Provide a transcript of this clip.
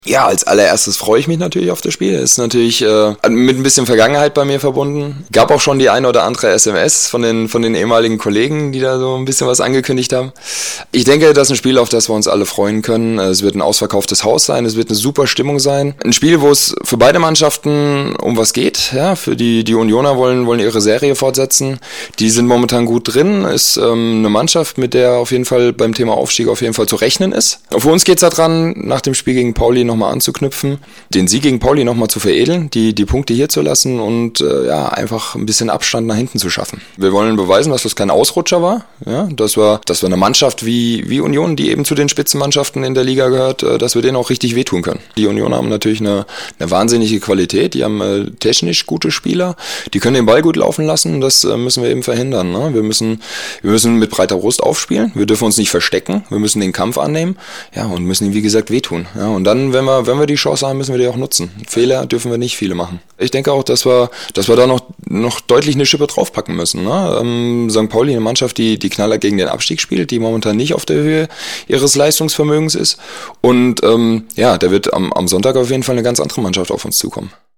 Ja, als allererstes freue ich mich natürlich auf das Spiel. Ist natürlich mit ein bisschen Vergangenheit bei mir verbunden. Gab auch schon die eine oder andere SMS von den ehemaligen Kollegen, die da so ein bisschen was angekündigt haben. Ich denke, das ist ein Spiel, auf das wir uns alle freuen können. Es wird ein ausverkauftes Haus sein, es wird eine super Stimmung sein. Ein Spiel, wo es für beide Mannschaften um was geht. Ja, für die Unioner wollen ihre Serie fortsetzen. Die sind momentan gut drin. Ist eine Mannschaft, mit der auf jeden Fall beim Thema Aufstieg auf jeden Fall zu rechnen ist. Für uns geht's da dran, nach dem Spiel gegen Pauli nochmal anzuknüpfen, den Sieg gegen Pauli nochmal zu veredeln, die Punkte hier zu lassen und einfach ein bisschen Abstand nach hinten zu schaffen. Wir wollen beweisen, dass das kein Ausrutscher war, ja, dass wir eine Mannschaft wie Union, die eben zu den Spitzenmannschaften in der Liga gehört, dass wir denen auch richtig wehtun können. Die Union haben natürlich eine wahnsinnige Qualität, die haben technisch gute Spieler, die können den Ball gut laufen lassen, das müssen wir eben verhindern. Ne? Wir müssen mit breiter Brust aufspielen, wir dürfen uns nicht verstecken, wir müssen den Kampf annehmen, ja, und müssen ihm wie gesagt wehtun. Ja, und dann, wenn wir die Chance haben, müssen wir die auch nutzen. Fehler dürfen wir nicht viele machen. Ich denke auch, dass wir da noch deutlich eine Schippe draufpacken müssen. Ne? St. Pauli, eine Mannschaft, die Knaller gegen den Abstieg spielt, die momentan nicht auf der Höhe ihres Leistungsvermögens ist. Und da wird am Sonntag auf jeden Fall eine ganz andere Mannschaft auf uns zukommen.